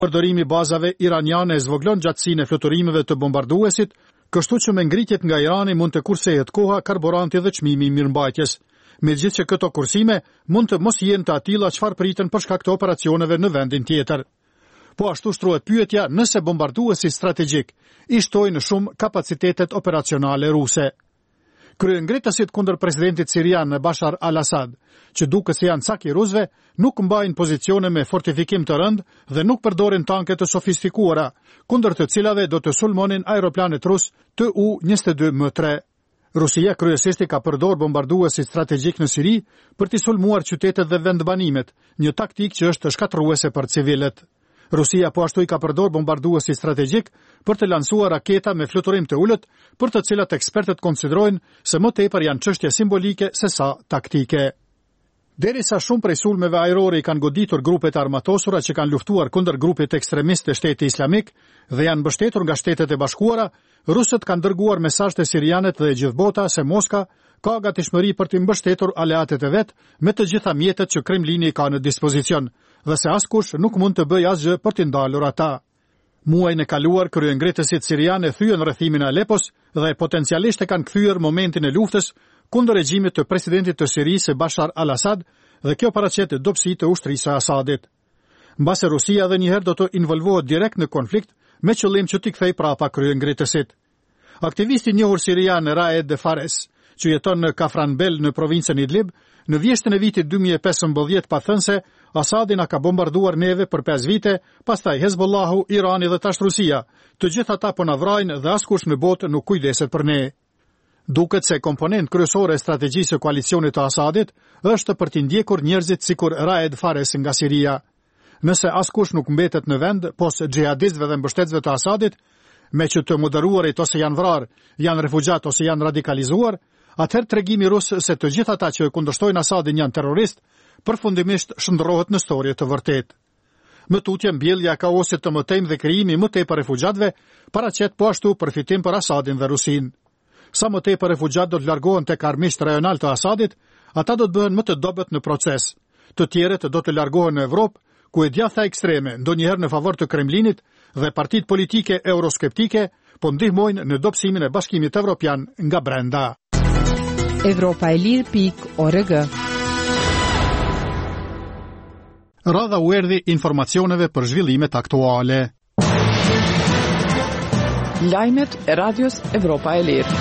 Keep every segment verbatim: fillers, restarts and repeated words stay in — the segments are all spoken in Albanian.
Përdorimi bazave iraniane zvoglon gjatësinë e fluturimeve të bombarduesit, kështu që me ngritjet nga Irani mund të kursehet koha, karburanti dhe çmimi i mirëmbajtjes. Megjithëse këto kursime mund të mos jenë të atilla çfarë pritën për shkak të operacioneve në vendin tjetër. Po ashtu shtrohet pyetja nëse bombarduesi strategjik i shtojnë në shumë kapacitetet operacionale ruse. Kryengritësit kundër presidentit sirian Bashar al-Assad, që duket se janë caki rusëve, nuk mbajnë pozicione me fortifikim të rënd dhe nuk përdorin tanke të sofistikuara, kundër të cilave do të sulmonin aeroplanet rus T U njëzet e dy M tre. Rusia kryesisht ka përdor bombarduesi strategjik në Siri për të sulmuar qytetet dhe vendbanimet, një taktikë që është shkatërruese për civilët. Rusia po ashtu i ka përdor bombarduesi strategjik për të lansuar raketa me fluturim të ulët, për të cilat ekspertët konsiderojnë se më tepër janë çështje simbolike se sa taktike. Derisa shumë prej sulmeve ajrore i kanë goditur grupet armatosura që kanë luftuar kundër grupit ekstremist të Shteti Islamik dhe janë mbështetur nga Shtetet e Bashkuara, rusët kanë dërguar mesazhe te sirianët dhe gjithbota se Moska ka gatishmëri për të mbështetur aleatet e vet me të gjitha mjetet që Kremlini ka në dispozicion, dhe se askush nuk mund të bëjë asgjë për të ndalur ata. Muajin e kaluar, kryengritësit sirianë thyën rrethimin e Alepos dhe potencialisht e kanë kthyer momentin e luftës kundër regjimit të presidentit të Sirisë Bashar al-Assad dhe kjo paraqet dobësi të ushtrisë së Asadit. Mbase Rusia edhe një herë do të involvohet direkt në konflikt me qëllim që t'i kthejë prapa kryengritësit. Aktivisti i njohur sirian Raed Fares, që jeton në Kafranbel në provincën Idlib, në vjeshtën e vitit dy mijë e pesëmbëdhjetë pa thënë se Asadin a ka bombarduar neve për pesë vite, pastaj Hezbollahu, Irani dhe tash Rusia, të gjithë ata po na vrajnë dhe askush në botë nuk kujdeset për ne. Duket se komponent kryesore e strategjisë së koalicionit të Asadit është për t'i ndjekur njerëzit sikur Raed Fares nga Siria. Nëse askush nuk mbetet në vend, pos xhihadistëve dhe mbështetësve të Asadit, me që të moderuarit ose janë vrarë, janë refugjat ose janë radikalizuar, atëherë tregimi rus se të gjithë ata që kundërshtojnë Asadin janë terrorist, përfundimisht shndërrohet në storje të vërtetë. Më tutje mbjellja e kaosit të mëtejmë dhe krijimi më tepër refugjatëve paraqet po ashtu përfitim për Asadin dhe Rusinë. Sa më tepër refugjat do të largohen tek armiqtë rajonal të Asadit, ata do të bëhen më të dobët në proces. Të tjerët do të largohen në Evropë, ku e djatha ekstreme, ndonjëherë në favor të Kremlinit dhe partitë politike euroskeptike, po ndihmojnë në dobësimin e Bashkimit Evropian nga brenda. Evropa e Lirë pikë org. Radha u erdhi informacioneve për zhvillimet aktuale. Lajmet e radios Evropa e Lirë.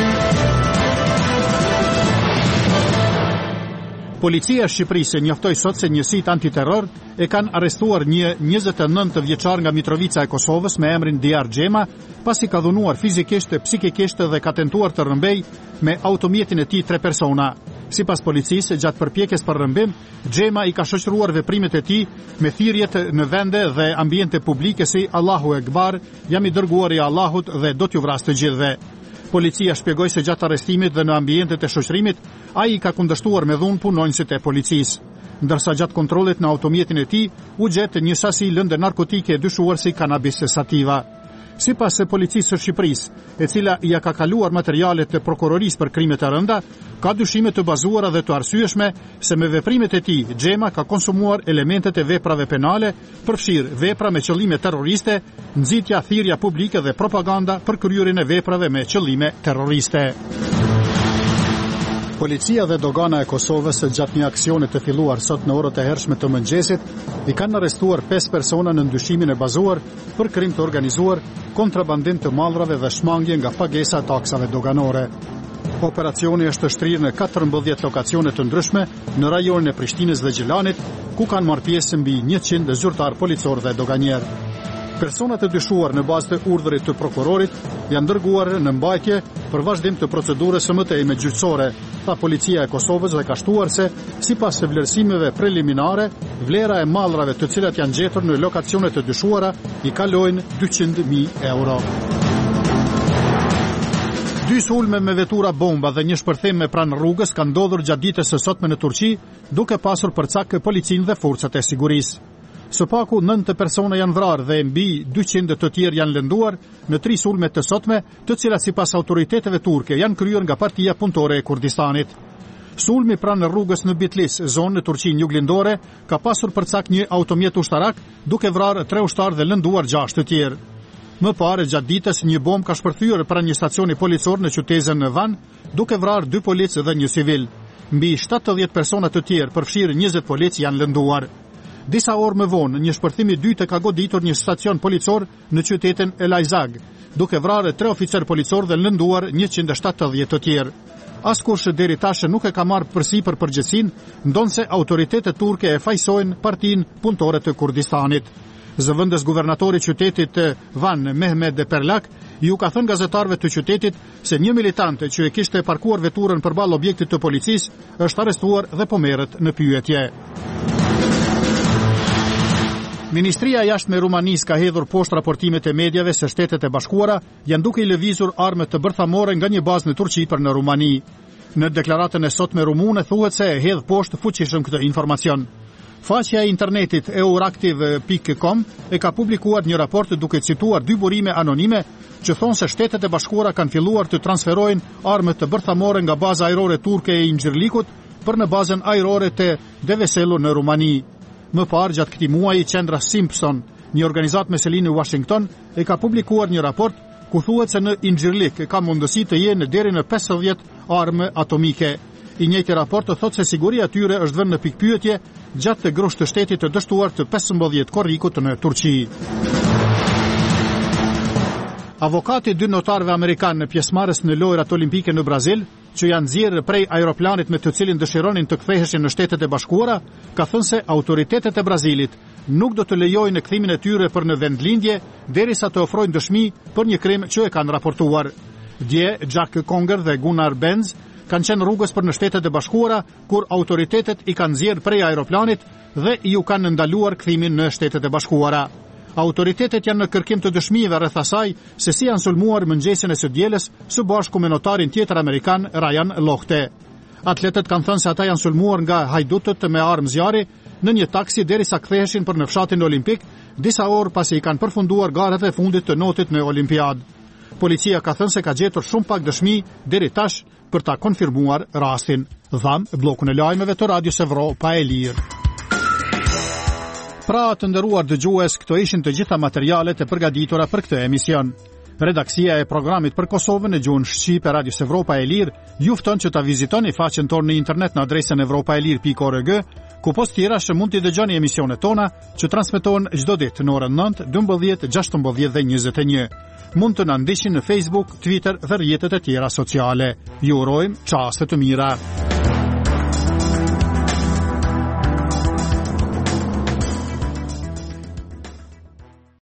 Policia e Shqipërisë njoftoi sot se njësitë antiterror e kanë arrestuar një njëzet e nëntë vjeçar nga Mitrovica e Kosovës me emrin Diar Xhema, pasi ka dhunuar fizikisht, psikikisht dhe ka tentuar të rrëmbej me automjetin e tij tre persona. Sipas policisë, gjatë përpjekjes për rrëmbim, Xhema i ka shoqëruar veprimet e tij me thirrjet në vende dhe ambiente publike si Allahu Ekbar, jam i dërguari i Allahut dhe do t'ju vras të gjithëve. Policia shpjegoi se gjatë arrestimit dhe në ambientet e shoqërimit, ai i ka kundërshtuar me dhunë punonjësit e policisë. Ndërsa gjatë kontrollit në automjetin e tij u gjet një sasi lëndë narkotike e dyshuar si kanabis sativa. Sipas së policisë së Shqipërisë, e cila i ka kaluar materialet të prokurorisë për krimet e rënda, ka dyshime të bazuara dhe të arsyeshme se me veprimet e tij Xhema ka konsumuar elementet e veprave penale, përfshirë vepra me qëllime terroriste, nxitja, thirrja publike dhe propaganda për kryerjen e veprave me qëllime terroriste. Policia dhe dogana e Kosovës gjatë një aksioni të filluar sot në orët e hershme të mëngjesit i kanë arrestuar pesë persona në ndyshimin e bazuar për krim të organizuar, kontrabandim të mallrave dhe shmangje nga pagesa taksave doganore. Operacioni është shtrirë në katërmbëdhjetë lokacione të ndryshme në rajonin e Prishtinës dhe Gjelanit, ku kanë marrë pjesë mbi njëqind zyrtar policor dhe doganierë. Personat e dyshuar në bazë të urdhërit të prokurorit janë dërguar në mbajtje për vazhdim të procedurës së mëtejme gjyqësore, tha policia e Kosovës dhe ka shtuar se, sipas së vlerësimeve preliminare, vlera e mallrave të cilat janë gjetur në lokacionet të dyshuara i kalojnë dyqind mijë euro. Dy sulme me vetura bomba dhe një shpërthim me pranë rrugës kanë ndodhur gjatë ditës së sotme në Turqi, duke pasur përcak policinë dhe forcat e sigurisë. Së paku nëntë persona janë vrarë dhe mbi dyqind të tjerë janë lënduar në tri sulme të sotme, të cilat sipas autoriteteve turke janë kryer nga Partia Punëtore e Kurdistanit. Sulmi pranë rrugës në Bitlis, zonë në Turqinë juglindore, ka pasur përcak një automjet ushtarak, duke vrarë tre ushtarë dhe lënduar gjashtë të tjerë. Më parë gjatë ditës një bombë ka shpërthyer pranë një stacioni policor në qytetin Van, duke vrarë dy policë dhe një civil. Mbi shtatëdhjetë persona të tjerë, përfshirë njëzet policë, janë lënduar. Disa orë më vonë, një shpërthim i dytë ka goditur një stacion policor në qytetin Elazig, duke vrarë tre oficer policor dhe lënduar njëqind e shtatëdhjetë të tjerë. Askush deri tash nuk e ka marrë përsipër përgjegjësinë, ndonse autoritetet turke e fajsojnë Partinë Punëtore të Kurdistanit. Zëvendës guvernatori i qytetit Van, Mehmet Perlak, ju ka thënë gazetarëve të qytetit se një militant që e kishte parkuar veturën përballë objektit të policisë është arrestuar dhe po merret në pyetje. Ministria e Jashtme e Rumanisë ka hedhur poshtë raportimet e medjave se Shtetet e Bashkuara janë duke i lëvizur armë të bërthamore nga një bazë në Turqi për në Rumani. Në deklaratën e sotme rumune thuhet se e hedh poshtë fuqishëm këtë informacion. Faqja e internetit euractiv punkt com e ka publikuar një raport duke cituar dy burime anonime që thonë se Shtetet e Bashkuara kanë filluar të transferojnë armë të bërthamore nga baza ajrore turke e Incirlikut për në bazën ajrore të Deveselu në Rumani. Më parë gjatë këtij muaji qendra Simpson, një organizatë me selinë në Washington, e ka publikuar një raport ku thuhet se në Incirlik ka mundësi të jenë deri në pesëdhjetë armë atomike. I njëjti raport thotë se siguria e tyre është vënë në pikpyetje gjatë të grusht të shtetit të dështuar të pesëmbëdhjetë korrikut në Turqi. Avokati dy notarëve amerikanë në pjesëmarrës në lojrat olimpike në Brazil, që janë nxjerrë prej aeroplanit me të cilin dëshironin të ktheheshin në Shtetet e Bashkuara, ka thënë se autoritetet e Brazilit nuk do të lejojnë kthimin e tyre për në vendlindje derisa të ofrojnë dëshmi për një krim që e kanë raportuar. Dje, Jack Conger dhe Gunnar Benz kanë qenë rrugës për në Shtetet e Bashkuara kur autoritetet i kanë nxjerrë prej aeroplanit dhe ju kanë ndaluar kthimin në Shtetet e Bashkuara. Autoritetet janë në kërkim të dëshmive rreth asaj se si janë sulmuar mëngjesin e së dielës së bashku me notarin tjetër amerikan Ryan Lochte. Atletët kanë thënë se ata janë sulmuar nga hajdutët me armë zjarri në një taksi derisa ktheheshin për në fshatin olimpik, disa orë pasi i kanë përfunduar garat e fundit të notit në Olimpiadë. Policia ka thënë se ka gjetur shumë pak dëshmi deri tash për ta konfirmuar rastin. Dham bllokun e lajmeve të Radios Evropa e Lirë. Pra të nderuar dëgjues, këto ishin të gjitha materialet e përgatitura për këtë emision. Redaksia e programit për Kosovën në gjuhën shqipe Radios Evropa e Lirë ju fton që ta vizitoni faqen tonë në internet në adresën evropaelir punkt org, ku post tjera që mund t'i dëgjoni emisionet tona që transmetohen çdo ditë në orën nëntë, dymbëdhjetë, gjashtëmbëdhjetë dhe njëzet e një. Mund të na ndiqni në Facebook, Twitter dhe rrjetet e tjera sociale. Ju urojmë çaste të mira.